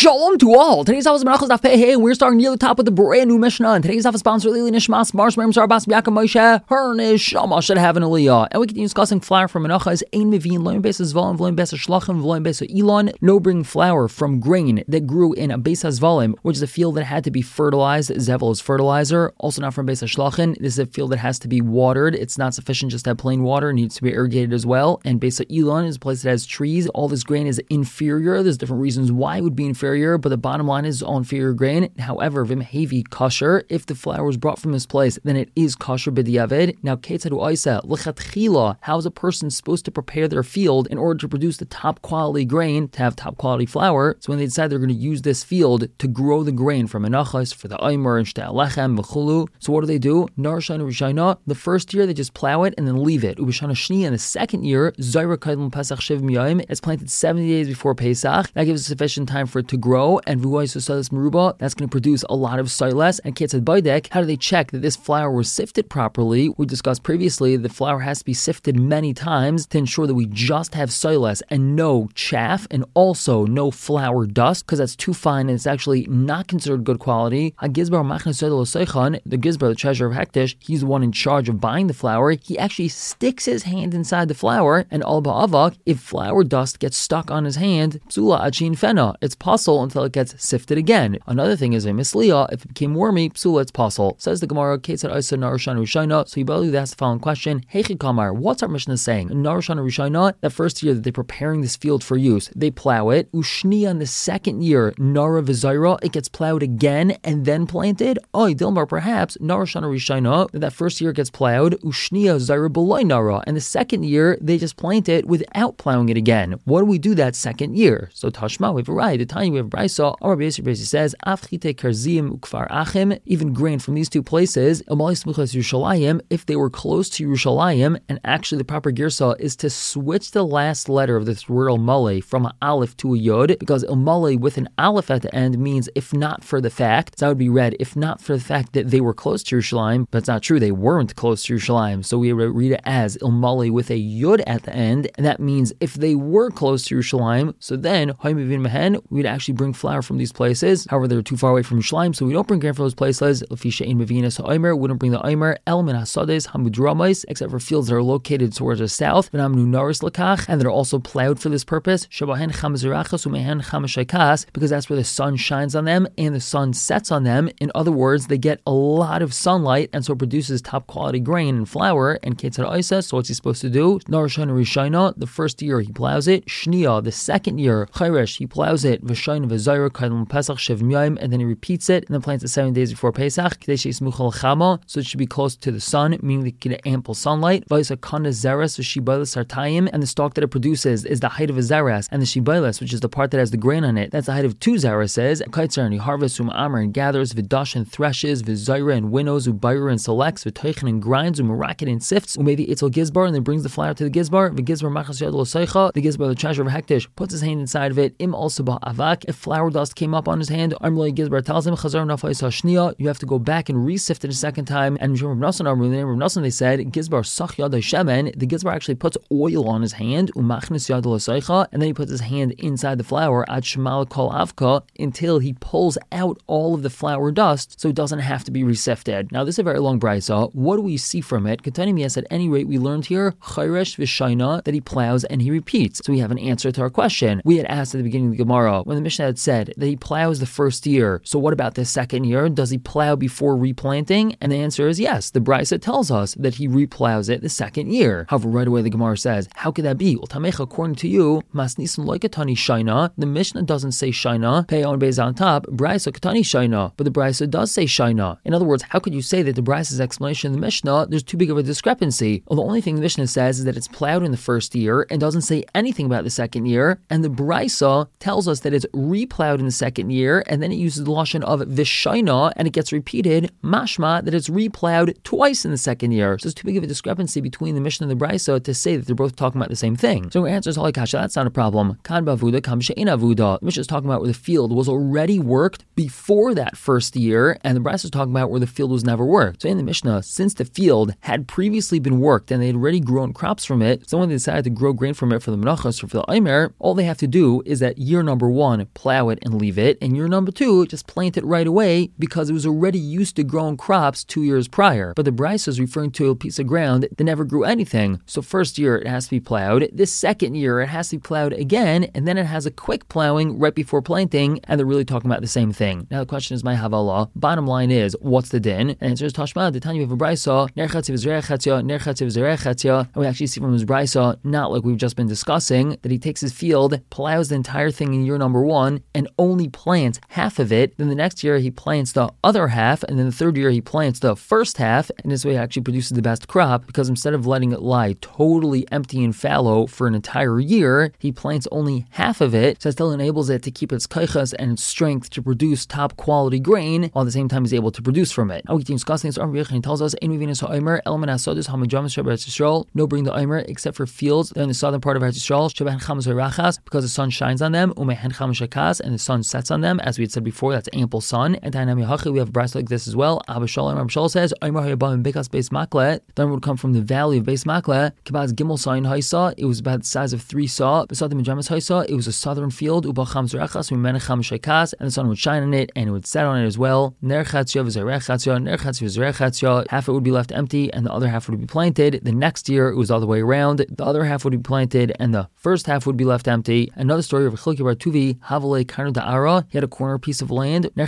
Shalom to all. Today's Daf is Menachos Daf Pei Hey, and we're starting near the top with the brand new Mishnah. And today's Daf is sponsored Lili Nishmas Mars Mem Sarbas Biakam Moshe. Her Neshama should have an Aliyah. And we continue discussing flour from Menachos. Ein Mevin Loim Beis Zvalim V'Loim Beis Shlachim V'Loim Beis Elon. No bring flour from grain that grew in a Beis Zvalim, which is a field that had to be fertilized. Zevel is fertilizer. Also not from Beis Shlachim. This is a field that has to be watered. It's not sufficient just to have plain water. It needs to be irrigated as well. And Beis Elon is a place that has trees. All this grain is inferior. There's different reasons why it would be inferior, but the bottom line is all inferior grain. However, v'mhevi kosher, if the flour was brought from this place, then it is kosher b'diavad. Now, ketzadu oisa l'chatchila, how is a person supposed to prepare their field in order to produce the top quality grain, to have top quality flour? So when they decide they're going to use this field to grow the grain for menachos, for the omer, and shtei lechem, v'chulu, so what do? Nar shana rishayna, the first year they just plow it and then leave it. Ubishana shni, in the second year, zayra kaidlam pesach shiv miyayim, it's planted 70 days before Pesach. That gives sufficient time for it to grow, and vuayis usadas meruba, that's going to produce a lot of silas. And ketzad baydek, how do they check that this flour was sifted properly? We discussed previously the flour has to be sifted many times to ensure that we just have silas and no chaff, and also no flour dust, because that's too fine and it's actually not considered good quality. The Gizbar, the treasurer of Hektish, he's the one in charge of buying the flour. He actually sticks his hand inside the flour, and al ba'avak, if flour dust gets stuck on his hand, psula achin fena, it's puzzle until it gets sifted again. Another thing is a misliya, if it became wormy, psula, it's puzzle. Says the Gemara, Ketzad Isa Narushan Rishayna. So you basically ask the following question: Heichi Kamar, what's our Mishnah saying? Narushan Rishayna, that first year that they're preparing this field for use, they plow it. Ushni, on the second year, Nara Vizaira, it gets plowed again and then planted. Oy Dilmar, perhaps Narushan Rishayna, that first year gets plowed. Ushniya Zaira Beloy Nara, and the second year they just plant it without plowing it again. What do we do that second year? So Tashma, we have a right. The time we have Brisa, our Basi says, Afchite Karzim Ukfar Achim, even grain from these two places, if they were close to Yerushalayim, and actually the proper girsa is to switch the last letter of this word Ilmale from an aleph to a yod, because Ilmale with an aleph at the end means if not for the fact. So that would be read, if not for the fact that they were close to Yerushalayim, but it's not true, they weren't close to Yerushalayim. So we read it as Ilmale with a yod at the end, and that means if they were close to Yerushalayim, so then we'd actually bring flour from these places. However, they're too far away from Yerushalayim, so we don't bring grain from those places. Wouldn't bring the Omer, Elmin Hasades, Hamudramais, except for fields that are located towards the south, and that are also plowed for this purpose, because that's where the sun shines on them and the sun sets on them. In other words, they get a lot of sunlight, and so it produces top quality grain and flour. And Ketzad Isa, so what's he supposed to do? Narashana Rishayna, the first year he plows it. Shniya, the second year, Chayresh, he plows it. V'shayna v'zayra kaidlam pesach shiv miyayim, and then he repeats it, and then plants it 7 days before Pesach. So it should be close to the sun, meaning they get ample sunlight. And the stalk that it produces is the height of a zeres, and the shibalas, which is the part that has the grain on it, that's the height of 2 zereses. Kaitzar, and he harvests amar and gathers, v'dash and threshes, v'zayra and winnows, ubayra and selects, v'toichen and grinds, u'maraket and sifts, maybe itzel gizbar, and then brings the flour to the gizbar. V'gizbar machas yad l'seicha, the gizbar, the treasurer of Hektish, puts his hand inside of it. Im also ba'avak, if flour dust came up on his hand, Amrloi gizbar tells him, chazar nafais hashniya, you have to go back and re-sift it a second time. And Rav Nassan, they said, Gizbar sach yad shemen, the Gizbar actually puts oil on his hand, umachnis yad l'seicha, and then he puts his hand inside the flour, ad shemal kol avka, until he pulls out all of the flour dust, so it doesn't have to be resifted. Now, this is a very long brisa. What do we see from it? Containing yes, at any rate, we learned here, chayresh v'shayna, that he plows and he repeats. So we have an answer to our question. We had asked at the beginning of the Gemara, when the Mishnah had said that he plows the first year, so what about the second year? Does he plow before replanting? And the answer is yes. The brisa tells us that he replows it the second year. However, right away the Gemara says, how could that be? Well, Tamecha, according to you, masnisim loikatani shayna. The Mishnah doesn't say shayna. Pei on beis on top. Brisa katani shayna, but the brisa does say shayna. In other words, how could you say that the brisa's explanation in the Mishnah there's too big of a discrepancy? Well, the only thing the Mishnah says is that it's plowed in the first year and doesn't say anything about the second year, and the brisa tells us that it's replowed in the second year, and then it uses the lashon of vishayna, and it gets repeated mashma that it's replowed twice in the second year. So there's too big of a discrepancy between the Mishnah and the brisa to say that they're both talking about the same thing. So our answer is halakasha. That's not a problem. Kan bavuda kam she'in avuda. The Mishnah is talking about where the field was already worked before that first year, and the brisa is talking about where the field was never worked. So in the Mishnah, since the field had previously been worked and they had already grown crops from it, someone decided to grow grain from it for the menachos or for the omer, all they have to do is at year number 1 plow it and leave it. And year number 2, just plant it right away because it was already used to growing crops 2 years prior. But the Brisa is referring to a piece of ground that never grew anything. So first year it has to be plowed. This second year it has to be plowed again, and then it has a quick plowing right before planting, and they're really talking about the same thing. Now the question is, my Havala. Bottom line is, what's the din? And the answer is Tashma. The time you have a Brisa, ner chatziv zerech chatzia, ner chatziv zerech chatzia. And we actually see from his Brisa, not like we've just been discussing, that he takes his field, plows the entire thing in year number 1, and only plants half of it. Then the next year he plants the other half, and then the third year he plants the first half, and this way he actually produces the best crop, because instead of letting it lie totally empty and fallow for an entire year, he plants only half of it, so that still enables it to keep its kaichas and its strength to produce top quality grain, while at the same time he's able to produce from it. Now we can discuss things. He tells us, no bring the Omer except for fields in the southern part of Eretz Yisrael, because the sun shines on them, and the sun sets on them, as we had said before, that's ample sun. And we have a brass like this as well. Abba Shalom says, then would come from the valley of Beis Makla, Kibaz Gimel Sayin Haisa, it was about the size of 3 saw. Beside the Mijamas Haisa, it was a southern field, and the sun would shine on it, and it would set on it as well. Half it would be left empty, and the other half would be planted. The next year, it was all the way around. The other half would be planted, and the first half would be left empty. Another story of Chilki Bar Tuvi, Havale Karnu Da'ara, he had a corner piece of land, and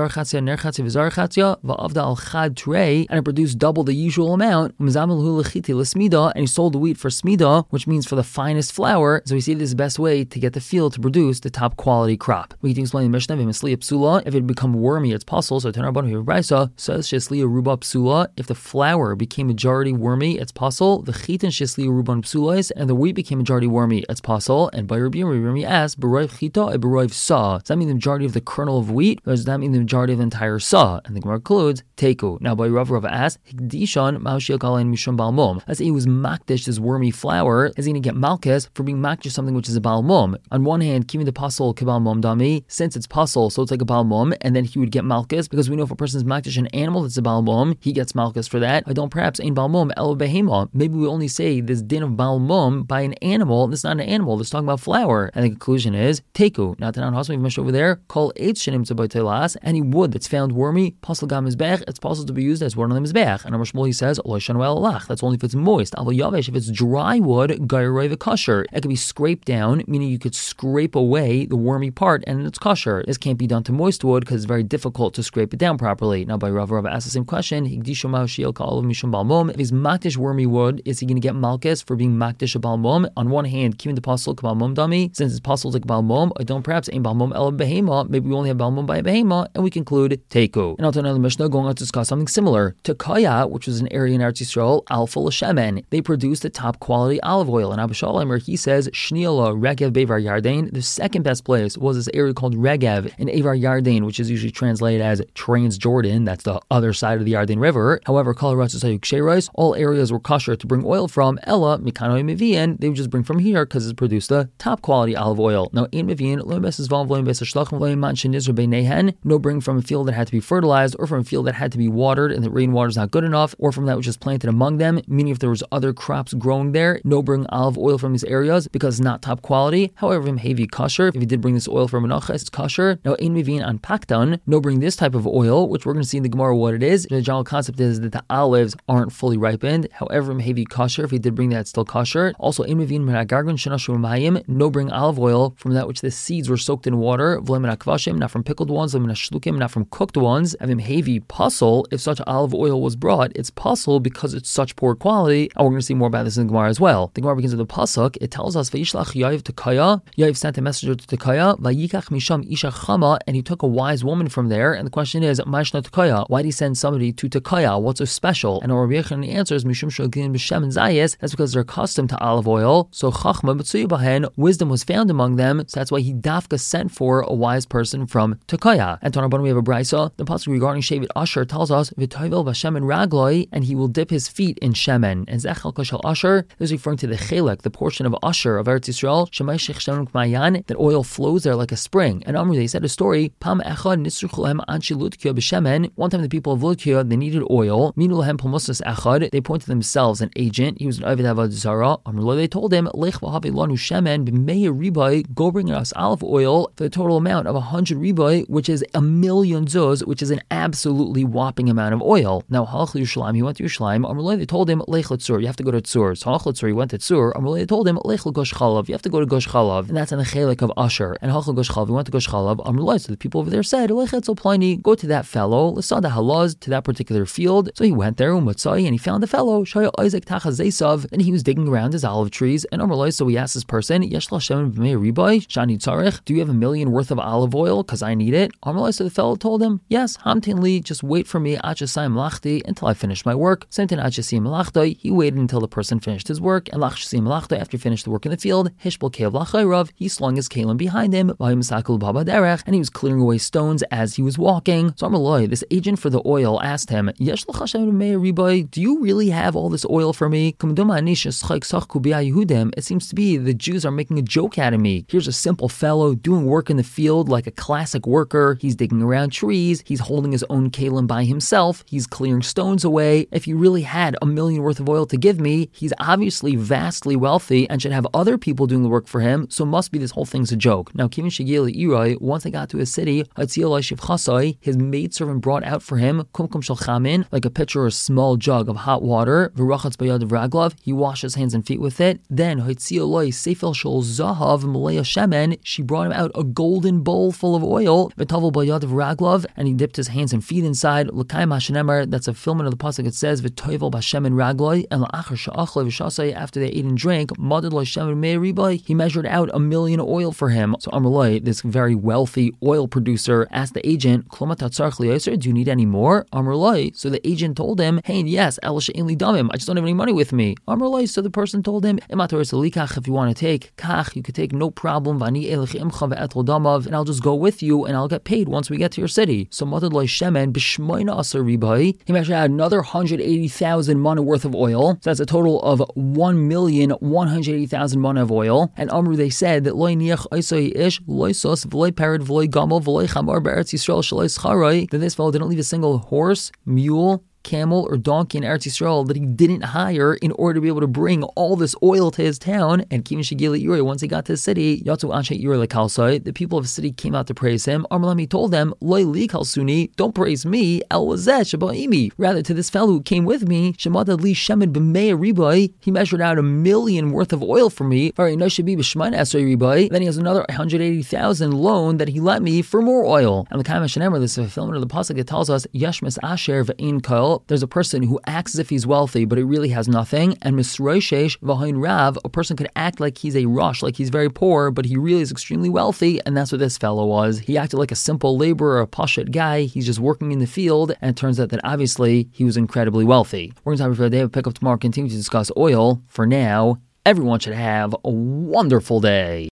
it produced double the usual amount, and he sold the wheat for smida, which means for the finest flour. So we see this is the best way to get the field to produce the top quality crop. We can explain the Mishnah, if it become wormy, it's possible. So Tanarbanu here Brisa says Shesliya Ruba Psula, if the flour became majority wormy, it's possible. The chitin Shesliya Ruban Psulais, and the wheat became majority wormy, it's possible. And by Rabbi Yirmi asked, Baroiv Chita, Baroiv Sa. Does that mean the majority of the kernel of wheat, or does that mean the majority of the entire saw? And the Gemara concludes, Teku. Now by Rav asked, Hikdishon Ma'ashil Kalain Mishum Balmum. Let's say he was makdish this wormy flour, is he going to get malchus for being makdish something which is a balmum? On one hand, giving the pasul kebalmum dami, since it's pasul, so it's like a balmum, and then he would get malchus, because we know if a person is makdish an animal that's a balmum, he gets malchus for that. I don't perhaps ein balmum el behema. Maybe we only say this din of balmum by an animal, this is not an animal, this is talking about flour. And the conclusion is, Teku. Now, Tanan Hasam, we've mentioned over there, call eitz shenim tzabaytelas, any wood that's found wormy, pasul gam mizbech, it's possible to be used as one of the mizbech. And Amar Shmuel, he says, that's only if it's moist. If it's dry wood, gairoi kosher. It can be scraped down, meaning you could scrape away the wormy part and it's kosher. This can't be done to moist wood because it's very difficult to scrape it down properly. Now by Rav asked the same question, if he's makdish wormy wood, is he going to get malchus for being makdish a balmum? On one hand, keeping the pasul balmum dami, since it's pasul like balmum, I don't perhaps ein balmum el behema, maybe we only have balmum by a behema, and we conclude teku. And I'll turn another Mishnah going on to discuss something similar. Takaya, which was an area in Eretz Yisrael, alfa l'shemen, they produced the top quality olive oil. And Abba Shalom, he says, Shniala Regev Bevar Yarden, the second best place was this area called Regev in Avar Yarden, which is usually translated as Transjordan, that's the other side of the Yarden River. However, all areas were kosher to bring oil from. Ella, Mikanoi Mivian, they would just bring from here because it's produced the top quality olive oil. Now, in Mivian, no bring from a field that had to be fertilized, or from a field that had to be watered and the rainwater is not good enough, or from that which is planted among them, meaning if there was other crops growing there, no bring olive oil from these areas because it's not top quality. However, heavy kosher, if you did bring this oil from Menachas, it's kosher. Now, in Mivin on Paktan, no bring this type of oil, which we're going to see in the Gemara what it is. The general concept is that the olives aren't fully ripened. However, heavy kosher, if you did bring that, it's still kosher. Also, in Mivin Meragargan Shanashu Mayim, no bring olive oil from that which the seeds were soaked in water. Not from pickled ones, not from cooked ones. Having heavy puzzle, if such olive oil was brought, it's puzzle because it's such poor quality. And we're going to see more about this in the Gemara as well. The Gemara begins with the pasuk. It tells us, Vayishlach Yav Tekaya. Yav sent a messenger to Tekaya. Vayikach Misham Isha Chama, and he took a wise woman from there. And the question is, Mashna Tekaya. Why did he send somebody to Tekaya? What's so special? And Rabbi Yechon answers, Mishum Shogin B'Shem and Zayis. That's because they're accustomed to olive oil. So Chachma B'Tsuyu Bahen, wisdom was found among them. So that's why he dafka sent for a wise person from Tekaya. And Tanarbon, we have a brisa. The pasuk regarding Shevet Asher tells us, V'Toivel B'Shem and Ragloi, and he will dip his feet in shemen. And Zechal Koshel Asher is referring to the chelek, the portion of Asher of Eretz Yisrael, Shemay Shech Shemen K'mayan, that oil flows there like a spring. And Amru, they said a story, Pam Echad Nisrucholem Anshi Lutkia B'Shemen. One time the people of Lutkia, they needed oil. Minulahem Palmusas Echad, they pointed themselves an agent. He was an Ovid Avad Zara. Amru, they told him, Lech V'Havi Lanu Shemen B'Meir Ribai, go bring us olive oil for the total amount of 100 ribai, which is 1,000,000 zuz, which is an absolutely whopping amount of oil. Now, halach Yerushalayim, he went to Yerushalayim. Amrullah, they told him, lech l'tzur, you have to go to Tzur. So halach l'tzur, he went to Tzur. Amrullah, they told him, lech l'gosh chalav, you have to go to Gosh Chalav, and that's in the chelik of Asher. And halach l'gosh chalav, he went to Gosh Chalav. Amrullah, so the people over there said, lech etzel Pliny, go to that fellow, l'sada halaz, to that particular field. So he went there, and he found the fellow, Shaya Isaac Tachazesav, and he was digging around his olive trees. And Amrullah, so he asked this person, Yesh l'Hashem b'mei ribai, shani tzarech, do you have 1,000,000 worth of olive oil? Because I need it. Amrullah, so the fellow told him, yes, hamtin li, just wait for me, achasai melachti, until I finish my work. Same thing, achasai melachti, he waited until the person finished his work, and lachasai melachti, after he finished the work in the field, hishbal kev lachayrav, he slung his kalim behind him, v'himsakul baba derech, and he was clearing away stones as he was walking. So Amrullah, this agent for the oil, asked him, Yesh l'Hashem b'mei ribai, do you really have all this oil for me? It seems to be the Jews are making a joke out of me. Here's a simple fellow doing work in the field like a classic worker. He's digging around trees. He's holding his own kalim by himself. He's clearing stones away. If he really had 1,000,000 worth of oil to give me, he's obviously vastly wealthy and should have other people doing the work for him. So must be this whole thing's a joke. Now, Kivin Shigil Irai, once they got to his city, his maidservant brought out for him kumkum shel chamin, like a pitcher or a small jug of hot water. He washed his hands and feet with it. Then she brought him out a golden bowl full of oil, and he dipped his hands and feet inside. That's a fulfillment of the pasuk. It says, and after they ate and drank, he measured out 1,000,000 oil for him. So Amrullah, this very wealthy oil producer, asked the agent, do you need any more? Amrullah, so the agent told him, hey, yes, I just don't have any money with me. Amrullah, so the person told him, if you want to take, you could take, no problem, and I'll just go with you and I'll get paid once we get to your city. So he measured out another 180,000 mana worth of oil. So that's a total of 1,180,000 mana of oil. And Amru, they said that that this fellow didn't leave a single horse, mule, camel, or donkey in Eretz Yisrael that he didn't hire in order to be able to bring all this oil to his town. And Kivin Shigil Yuri, once he got to the city, Yatsu Anshe Yuri Lekalsai, the people of the city came out to praise him. Amrullah told them, Loi Li Kalsuni, don't praise me, El Wazeh Shabaimi. Rather, to this fellow who came with me, Shemadad Li Shemed B'mei Ribai, he measured out 1,000,000 worth of oil for me. Very no should be B'shmain Esrei Ribai. Then he has another 180,000 loan that he let me for more oil. And the Kaimash Shenemar, this is a fulfillment of the pasuk. It tells us, Yashmes Asher V'Ein Kol. There's a person who acts as if he's wealthy, but he really has nothing. And Misroishesh V'Hain Rav, a person could act like he's a rush, like he's very poor, but he really is extremely wealthy. And that's what this fellow was. He acted like a simple laborer, a pashat guy. He's just working in the field. And it turns out that obviously he was incredibly wealthy. We're going to have for the day. We'll pick up tomorrow, continue to discuss oil. For now, everyone should have a wonderful day.